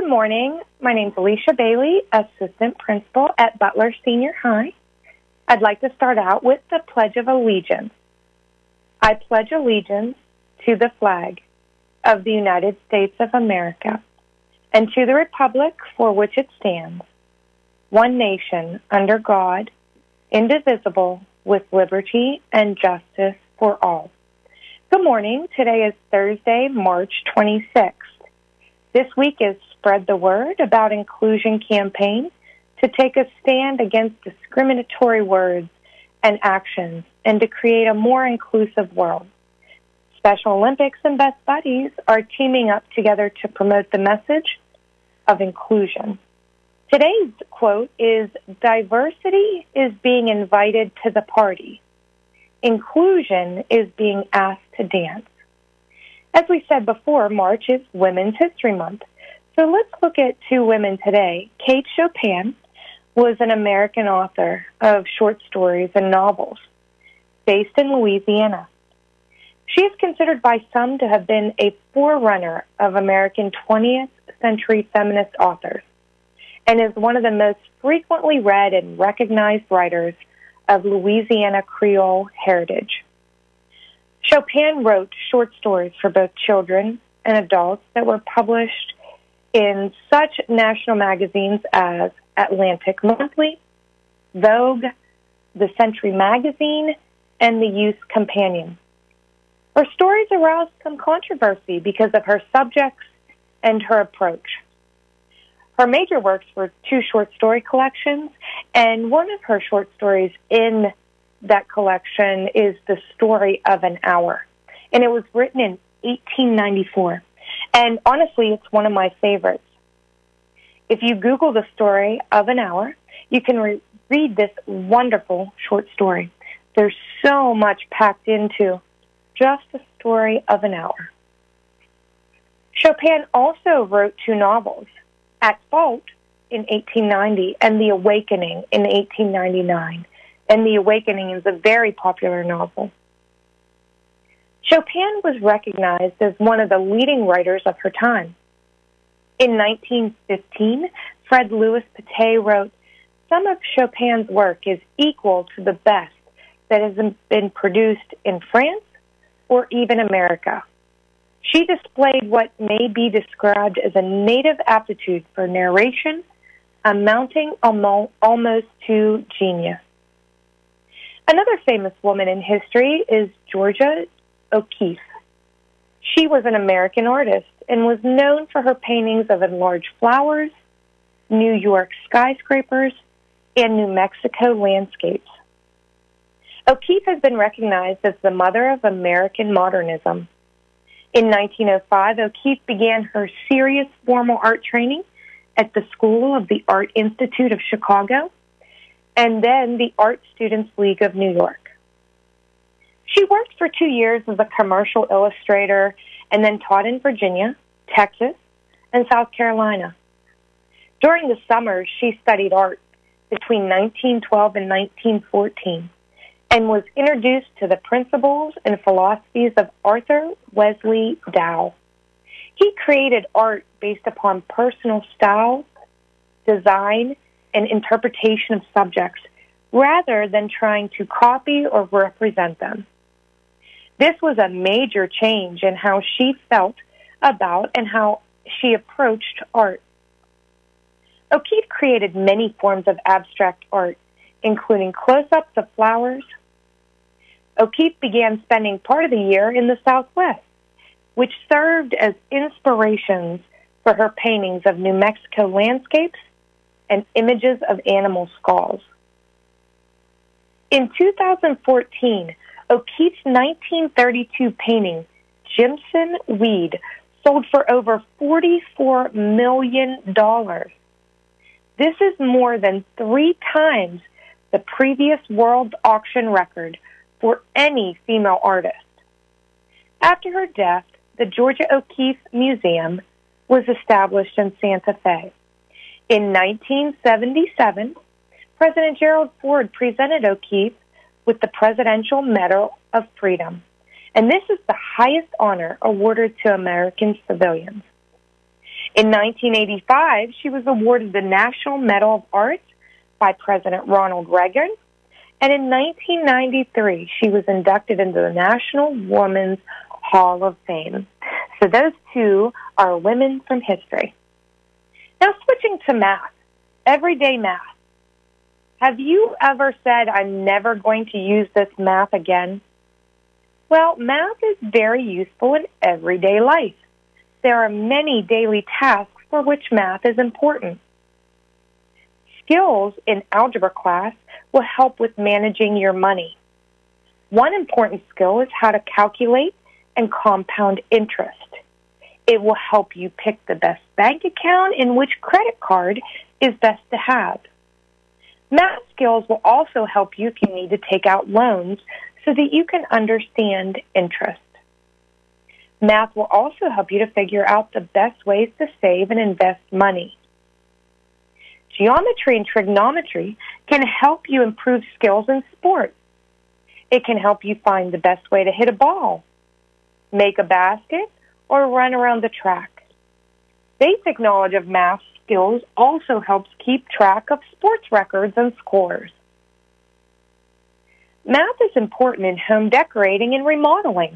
Good morning. My name is Alicia Bailey, Assistant Principal at Butler Senior High. I'd like to start out with the Pledge of Allegiance. I pledge allegiance to the flag of the United States of America and to the republic for which it stands, one nation under God, indivisible, with liberty and justice for all. Good morning. Today is Thursday, March 26th. This week is Spread the Word About Inclusion campaign to take a stand against discriminatory words and actions and to create a more inclusive world. Special Olympics and Best Buddies are teaming up together to promote the message of inclusion. Today's quote is, "Diversity is being invited to the party. Inclusion is being asked to dance." As we said before, March is Women's History Month. So let's look at two women today. Kate Chopin was an American author of short stories and novels based in Louisiana. She is considered by some to have been a forerunner of American 20th century feminist authors and is one of the most frequently read and recognized writers of Louisiana Creole heritage. Chopin wrote short stories for both children and adults that were published in such national magazines as Atlantic Monthly, Vogue, The Century Magazine, and The Youth Companion. Her stories aroused some controversy because of her subjects and her approach. Her major works were two short story collections, and one of her short stories in that collection is The Story of an Hour, and it was written in 1894. And honestly, it's one of my favorites. If you Google The Story of an Hour, you can read this wonderful short story. There's so much packed into just The Story of an Hour. Chopin also wrote two novels, At Fault in 1890 and The Awakening in 1899. And The Awakening is a very popular novel. Chopin was recognized as one of the leading writers of her time. In 1915, Fred Louis Patet wrote, "Some of Chopin's work is equal to the best that has been produced in France or even America." She displayed what may be described as a native aptitude for narration, amounting almost to genius. Another famous woman in history is Georgia O'Keeffe. She was an American artist and was known for her paintings of enlarged flowers, New York skyscrapers, and New Mexico landscapes. O'Keeffe has been recognized as the mother of American modernism. In 1905, O'Keeffe began her serious formal art training at the School of the Art Institute of Chicago and then the Art Students League of New York. She worked for 2 years as a commercial illustrator and then taught in Virginia, Texas, and South Carolina. During the summers, she studied art between 1912 and 1914 and was introduced to the principles and philosophies of Arthur Wesley Dow. He created art based upon personal style, design, and interpretation of subjects, rather than trying to copy or represent them. This was a major change in how she felt about and how she approached art. O'Keeffe created many forms of abstract art, including close-ups of flowers. O'Keeffe began spending part of the year in the Southwest, which served as inspirations for her paintings of New Mexico landscapes and images of animal skulls. In 2014, O'Keeffe's 1932 painting, Jimson Weed, sold for over $44 million. This is more than 3 times the previous world auction record for any female artist. After her death, the Georgia O'Keeffe Museum was established in Santa Fe. In 1977, President Gerald Ford presented O'Keeffe with the Presidential Medal of Freedom, and this is the highest honor awarded to American civilians. In 1985, she was awarded the National Medal of Arts by President Ronald Reagan. And in 1993, she was inducted into the National Women's Hall of Fame. So those two are women from history. Now switching to math, everyday math. Have you ever said, I'm never going to use this math again? Well, math is very useful in everyday life. There are many daily tasks for which math is important. Skills in algebra class will help with managing your money. One important skill is how to calculate and compound interest. It will help you pick the best bank account and which credit card is best to have. Math skills will also help you if you need to take out loans so that you can understand interest. Math will also help you to figure out the best ways to save and invest money. Geometry and trigonometry can help you improve skills in sports. It can help you find the best way to hit a ball, make a basket, or run around the track. Basic knowledge of math skills also helps keep track of sports records and scores. Math is important in home decorating and remodeling.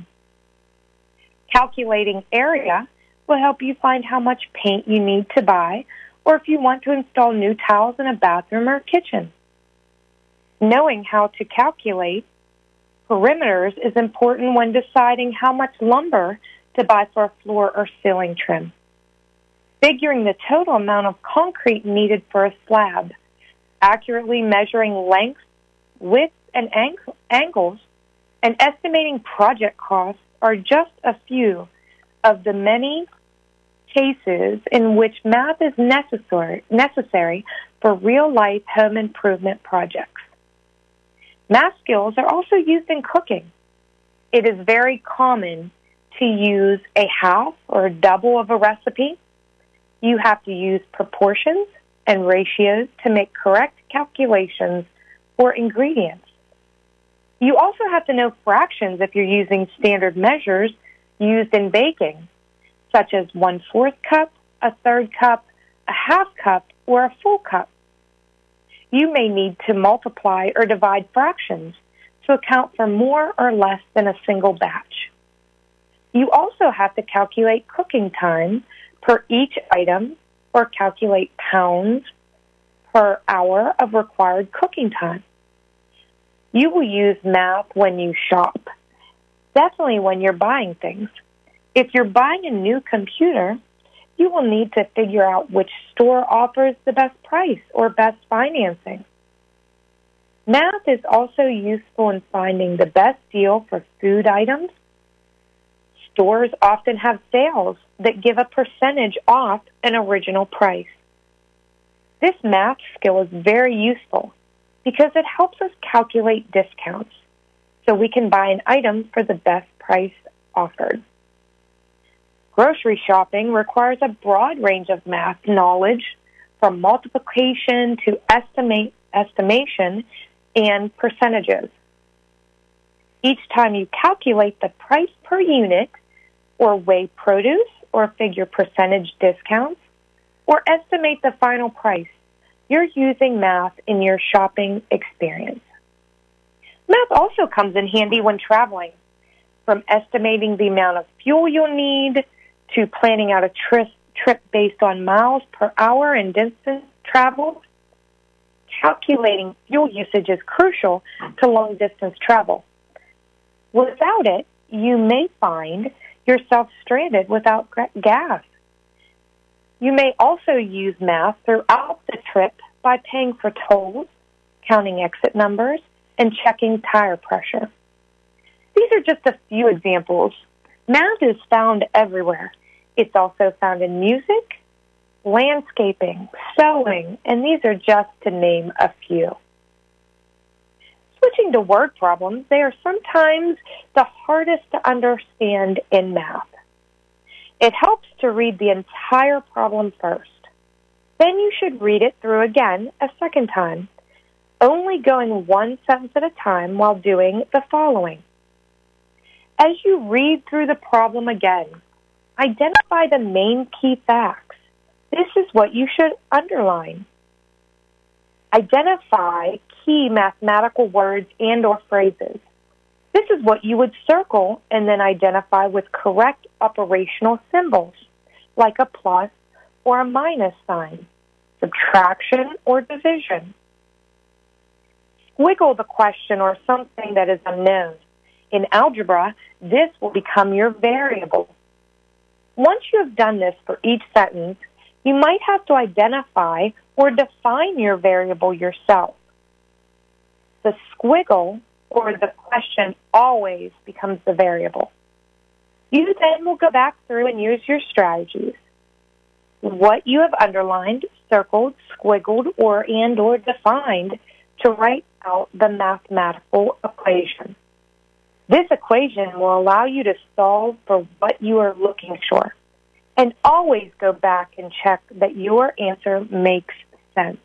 Calculating area will help you find how much paint you need to buy or if you want to install new tiles in a bathroom or kitchen. Knowing how to calculate perimeters is important when deciding how much lumber to buy for a floor or ceiling trim. Figuring the total amount of concrete needed for a slab, accurately measuring lengths, widths, and angles, and estimating project costs are just a few of the many cases in which math is necessary for real-life home improvement projects. Math skills are also used in cooking. It is very common to use a half or a double of a recipe. You have to use proportions and ratios to make correct calculations for ingredients. You also have to know fractions if you're using standard measures used in baking, such as 1/4 cup, a 1/3 cup, a 1/2 cup, or a full cup. You may need to multiply or divide fractions to account for more or less than a single batch. You also have to calculate cooking time per each item or calculate pounds per hour of required cooking time. You will use math when you shop, definitely when you're buying things. If you're buying a new computer, you will need to figure out which store offers the best price or best financing. Math is also useful in finding the best deal for food items. Stores often have sales that give a percentage off an original price. This math skill is very useful because it helps us calculate discounts so we can buy an item for the best price offered. Grocery shopping requires a broad range of math knowledge from multiplication to estimation and percentages. Each time you calculate the price per unit or weigh produce or figure percentage discounts or estimate the final price, you're using math in your shopping experience. Math also comes in handy when traveling, from estimating the amount of fuel you'll need to planning out a trip based on miles per hour and distance traveled. Calculating fuel usage is crucial to long-distance travel. Without it, you may find yourself stranded without gas. You may also use math throughout the trip by paying for tolls, counting exit numbers, and checking tire pressure. These are just a few examples. Math is found everywhere. It's also found in music, landscaping, sewing, and these are just to name a few. Switching to word problems, they are sometimes the hardest to understand in math. It helps to read the entire problem first. Then you should read it through again a second time, only going one sentence at a time while doing the following. As you read through the problem again, identify the main key facts This is what you should underline. Identify key mathematical words and or phrases. This is what you would circle and then identify with correct operational symbols, like a plus or a minus sign, subtraction or division. Squiggle the question or something that is unknown. In algebra, this will become your variable. Once you have done this for each sentence, you might have to identify or define your variable yourself. The squiggle or the question always becomes the variable. You then will go back through and use your strategies. What you have underlined, circled, squiggled, or defined to write out the mathematical equation. This equation will allow you to solve for what you are looking for. And always go back and check that your answer makes sense.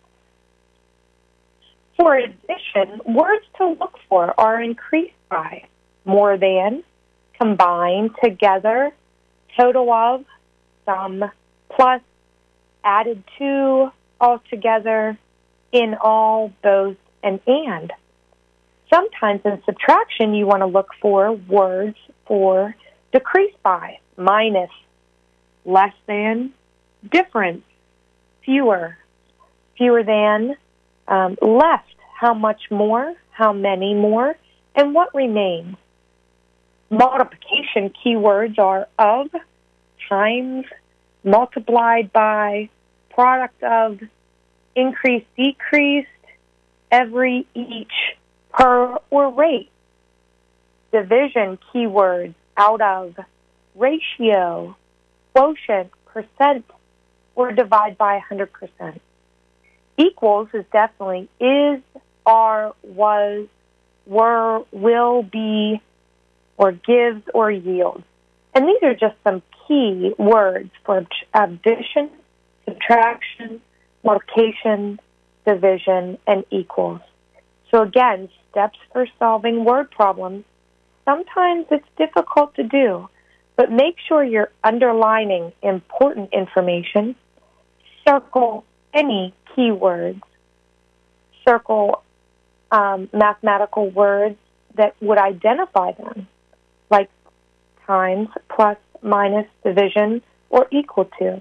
For addition, words to look for are increased by, more than, combined, together, total of, sum, plus, added to, altogether, in all, both, and. Sometimes in subtraction, you want to look for words for decrease by, minus, less than, difference, fewer, fewer than, left, how much more, how many more, and what remains. Multiplication keywords are of, times, multiplied by, product of, increase, decreased, every, each, per, or rate. Division keywords out of, ratio, quotient, percent, or divide by 100%. Equals is definitely is, are, was, were, will, be, or gives, or yields. And these are just some key words for addition, subtraction, multiplication, division, and equals. So again, steps for solving word problems. Sometimes it's difficult to do, but make sure you're underlining important information. Circle any keywords. Circle mathematical words that would identify them, like times, plus, minus, division, or equal to.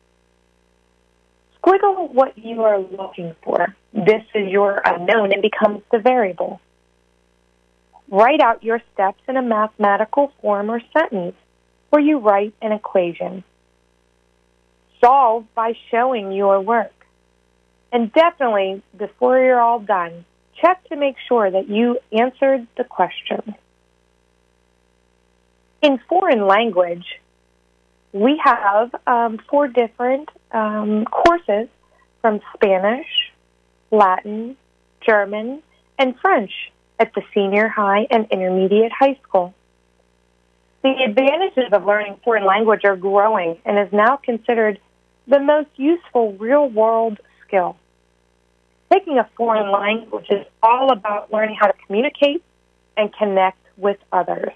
Squiggle what you are looking for. This is your unknown and becomes the variable. Write out your steps in a mathematical form or sentence where you write an equation. Solve by showing your work. And definitely, before you're all done, check to make sure that you answered the question. In foreign language, we have 4 different courses from Spanish, Latin, German, and French at the senior high and intermediate high school. The advantages of learning foreign language are growing and is now considered the most useful real-world skill. Taking a foreign language is all about learning how to communicate and connect with others.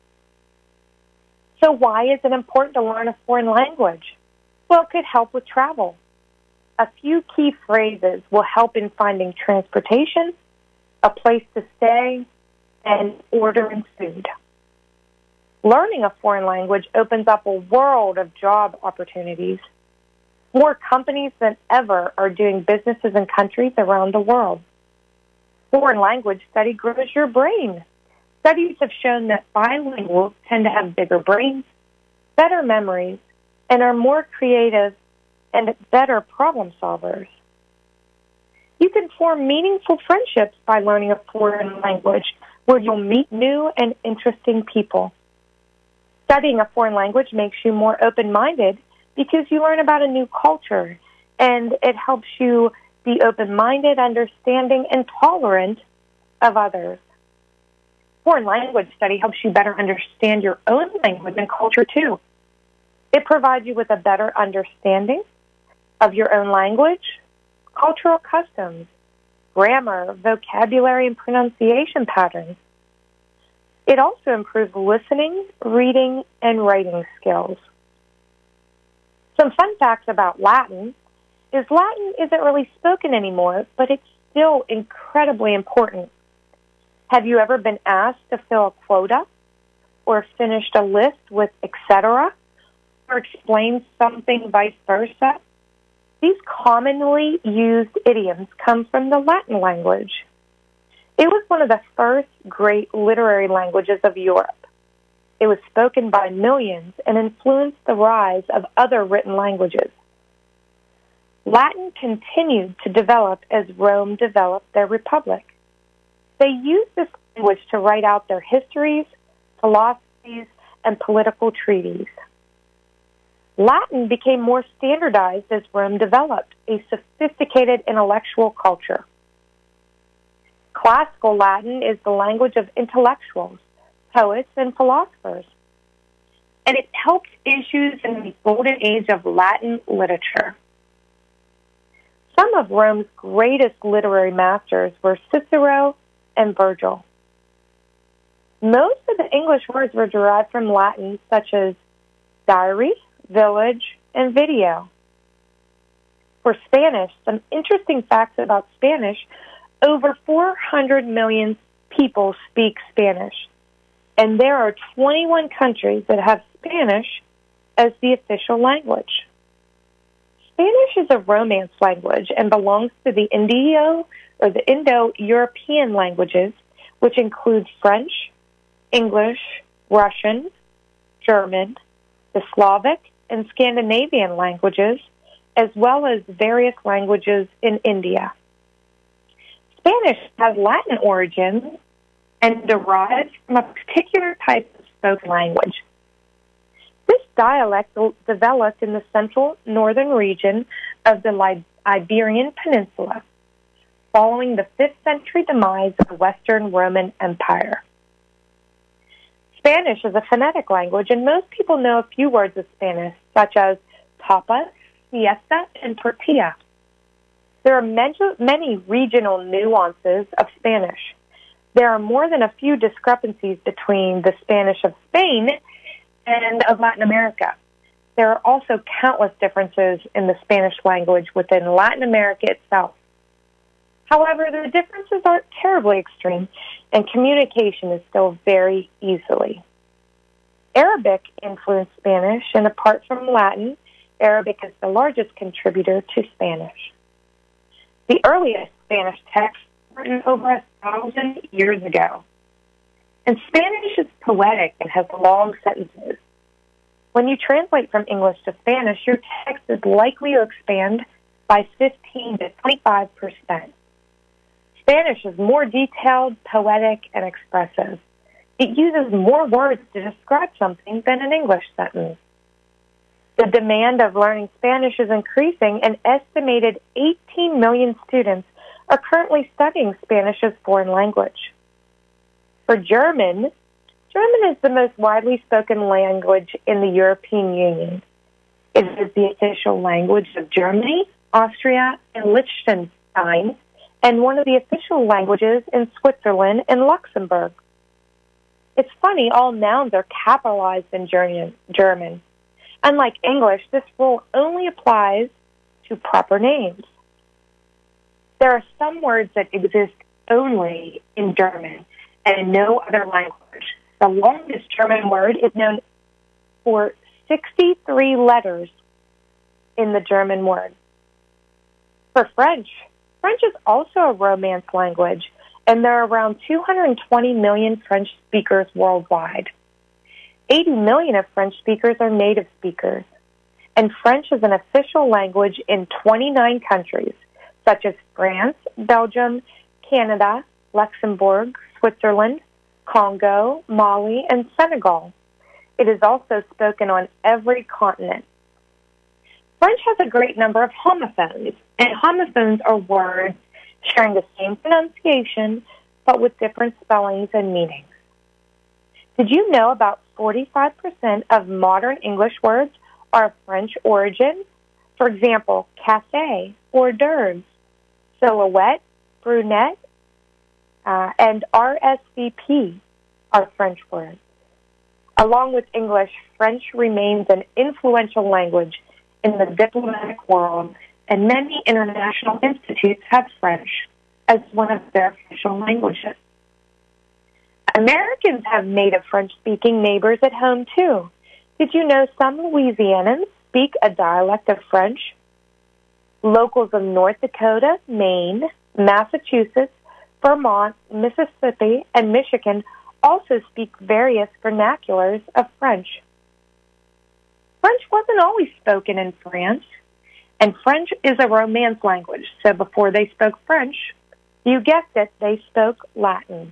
So why is it important to learn a foreign language? Well, it could help with travel. A few key phrases will help in finding transportation, a place to stay, and ordering food. Learning a foreign language opens up a world of job opportunities. More companies than ever are doing businesses in countries around the world. Foreign language study grows your brain. Studies have shown that bilinguals tend to have bigger brains, better memories, and are more creative and better problem solvers. You can form meaningful friendships by learning a foreign language where you'll meet new and interesting people. Studying a foreign language makes you more open-minded because you learn about a new culture, and it helps you be open-minded, understanding, and tolerant of others. Foreign language study helps you better understand your own language and culture, too. It provides you with a better understanding of your own language, cultural customs, grammar, vocabulary, and pronunciation patterns. It also improves listening, reading, and writing skills. Some fun facts about Latin is Latin isn't really spoken anymore, but it's still incredibly important. Have you ever been asked to fill a quota or finished a list with etc. or explained something vice versa? These commonly used idioms come from the Latin language. It was one of the first great literary languages of Europe. It was spoken by millions and influenced the rise of other written languages. Latin continued to develop as Rome developed their republic. They used this language to write out their histories, philosophies, and political treaties. Latin became more standardized as Rome developed a sophisticated intellectual culture. Classical Latin is the language of intellectuals, poets, and philosophers, and it helped issues in the golden age of Latin literature. Some of Rome's greatest literary masters were Cicero and Virgil. Most of the English words were derived from Latin, such as diary, village, and video. For Spanish, some interesting facts about Spanish: over 400 million people speak Spanish, and there are 21 countries that have Spanish as the official language. Spanish is a Romance language and belongs to the Indo-European languages, which include French, English, Russian, German, the Slavic, and Scandinavian languages, as well as various languages in India. Spanish has Latin origins and derives from a particular type of spoken language. This dialect developed in the central northern region of the Iberian Peninsula, following the 5th century demise of the Western Roman Empire. Spanish is a phonetic language, and most people know a few words of Spanish, such as tapa, siesta, and tortilla. There are many regional nuances of Spanish. There are more than a few discrepancies between the Spanish of Spain and of Latin America. There are also countless differences in the Spanish language within Latin America itself. However, the differences aren't terribly extreme, and communication is still very easily. Arabic influenced Spanish, and apart from Latin, Arabic is the largest contributor to Spanish. The earliest Spanish texts were written over 1,000 years ago. And Spanish is poetic and has long sentences. When you translate from English to Spanish, your text is likely to expand by 15 to 25%. Spanish is more detailed, poetic, and expressive. It uses more words to describe something than an English sentence. The demand of learning Spanish is increasing. An estimated 18 million students are currently studying Spanish as foreign language. For German is the most widely spoken language in the European Union. It is the official language of Germany, Austria, and Liechtenstein, and one of the official languages in Switzerland and Luxembourg. It's funny, all nouns are capitalized in German. Unlike English, this rule only applies to proper names. There are some words that exist only in German and in no other language. The longest German word is known for 63 letters in the German word. For French is also a Romance language, and there are around 220 million French speakers worldwide. 80 million of French speakers are native speakers, and French is an official language in 29 countries, such as France, Belgium, Canada, Luxembourg, Switzerland, Congo, Mali, and Senegal. It is also spoken on every continent. French has a great number of homophones, and homophones are words sharing the same pronunciation, but with different spellings and meanings. Did you know about 45% of modern English words are of French origin? For example, café, hors d'oeuvres, silhouette, brunette, and RSVP are French words. Along with English, French remains an influential language in the diplomatic world, and many international institutes have French as one of their official languages. Americans have native French-speaking neighbors at home, too. Did you know some Louisianans speak a dialect of French? Locals of North Dakota, Maine, Massachusetts, Vermont, Mississippi, and Michigan also speak various vernaculars of French. French wasn't always spoken in France, and French is a Romance language, so before they spoke French, you guessed it, they spoke Latin.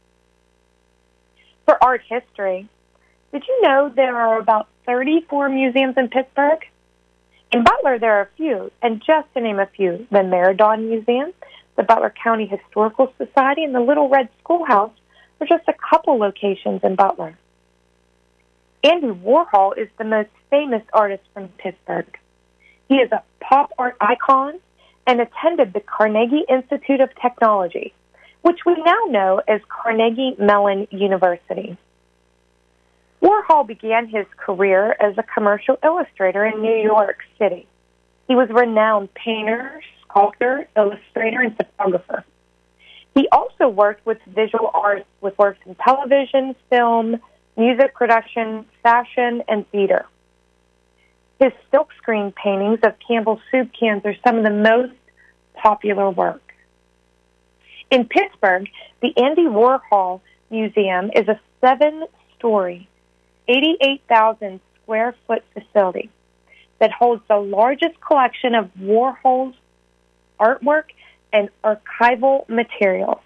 For art history, did you know there are about 34 museums in Pittsburgh? In Butler, there are a few, and just to name a few, the Merredon Museum, the Butler County Historical Society, and the Little Red Schoolhouse are just a couple locations in Butler. Andy Warhol is the most famous artist from Pittsburgh. He is a pop art icon and attended the Carnegie Institute of Technology, which we now know as Carnegie Mellon University. Warhol began his career as a commercial illustrator in New York City. He was a renowned painter, sculptor, illustrator, and photographer. He also worked with visual arts with works in television, film, music production, fashion, and theater. His silkscreen paintings of Campbell's soup cans are some of the most popular work. In Pittsburgh, the Andy Warhol Museum is a 7-story, 88,000 square foot facility that holds the largest collection of Warhol's artwork and archival materials.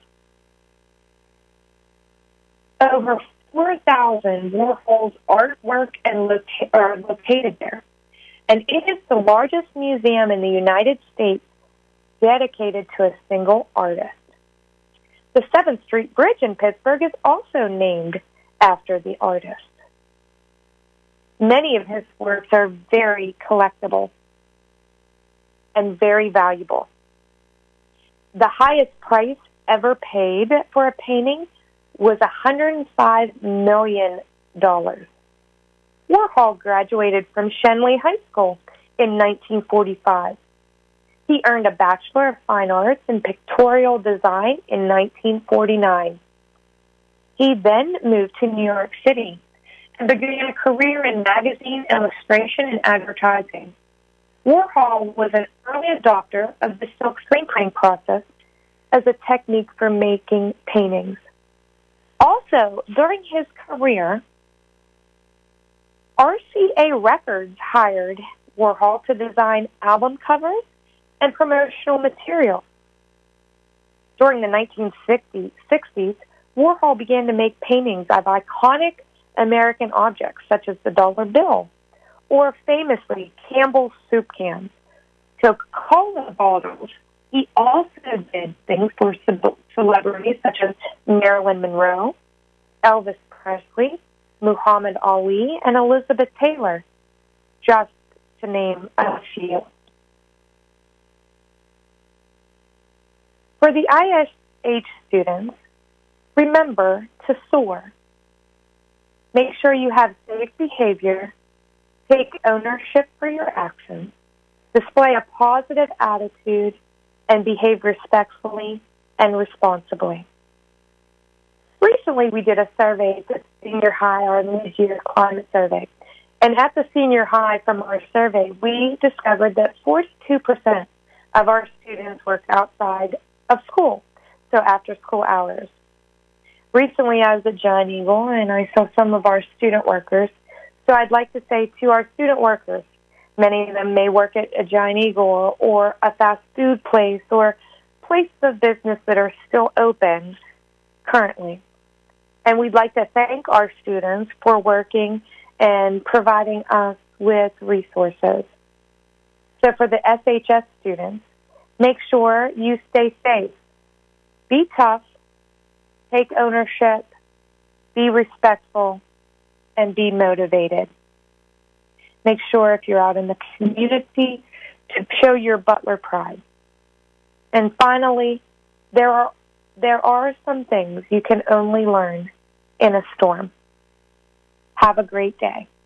Over 4,000 Warhol's artwork are located there, and it is the largest museum in the United States dedicated to a single artist. The 7th Street Bridge in Pittsburgh is also named after the artist. Many of his works are very collectible and very valuable. The highest price ever paid for a painting was $105 million. Warhol graduated from Schenley High School in 1945. He earned a Bachelor of Fine Arts in Pictorial Design in 1949. He then moved to New York City and began a career in magazine illustration and advertising. Warhol was an early adopter of the silk screen printing process as a technique for making paintings. Also, during his career, RCA Records hired Warhol to design album covers and promotional material. During the 1960s, Warhol began to make paintings of iconic American objects such as the dollar bill or famously Campbell's soup cans, Coca-Cola bottles. He also did things for celebrities such as Marilyn Monroe, Elvis Presley, Muhammad Ali, and Elizabeth Taylor, just to name a few. For the ISH students, remember to soar. Make sure you have safe behavior, take ownership for your actions, display a positive attitude, and behave respectfully and responsibly. Recently, we did a survey at the senior high, our mid-year climate survey. And at the senior high from our survey, we discovered that 42% of our students work outside of school, so after school hours. Recently, I was at Giant Eagle, and I saw some of our student workers. So I'd like to say to our student workers, many of them may work at a Giant Eagle or a fast food place or places of business that are still open currently. And we'd like to thank our students for working and providing us with resources. So for the SHS students, make sure you stay safe. Be tough, take ownership, be respectful, and be motivated. Make sure if you're out in the community to show your Butler pride. And finally, there are some things you can only learn in a storm. Have a great day.